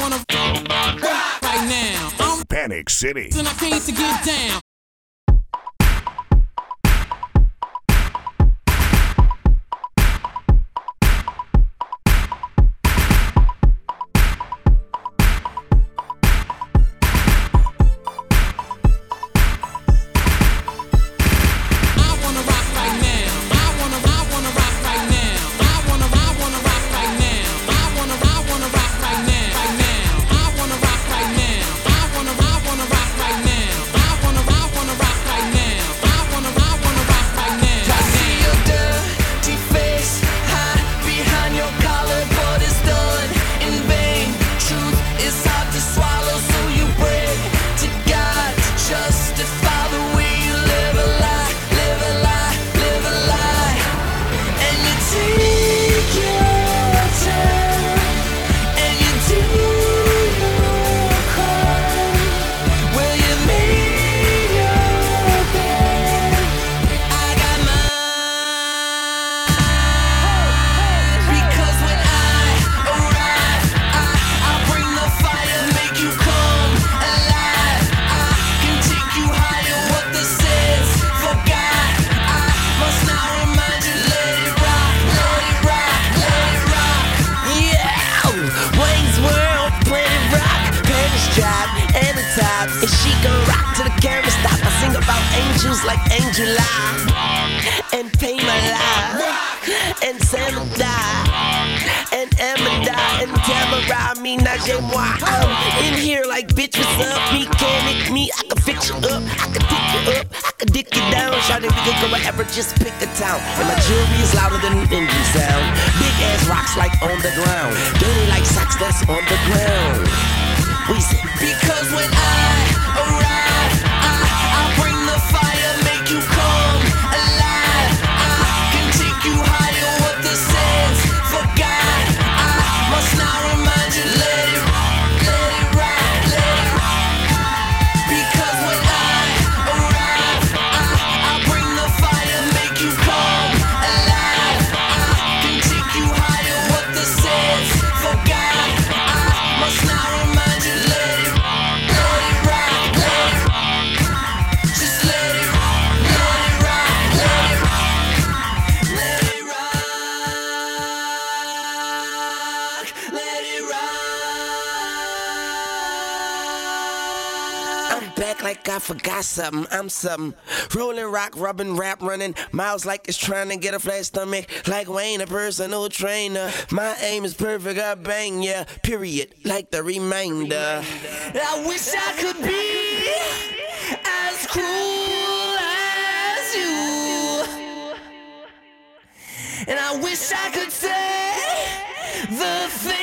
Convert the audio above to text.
wanna rock right now. I'm Panic City. and I came to get down. And she can rock to the camera stop. I sing about angels like Angela and Pamela and Sandra and Amanda and Tamara. Me, Najee, moi. I'm in here like, bitch, what's up? Mechanic, me, I can fix you up, I can pick you up, I can dick you down. Shout it, we could go wherever, just pick a town. And my jewelry is louder than an engine sound. Big ass rocks like on the ground, dirty like socks that's on the ground. We say, because when I arrive, I bring the fire, make you come alive. I can take you higher, what the sense forgot. I must not remind you, let it rock, let it rock. Because when I arrive, I bring the fire, make you come alive. I can take you higher, what the sense forgot. I must not remind you. Back like I forgot something, I'm something. Rolling rock, rubbing, rap, running miles like it's trying to get a flat stomach. Like Wayne, a personal trainer. My aim is perfect, I bang, yeah. Period, like the reminder. I wish I could be as cruel as you. And I wish I could say the thing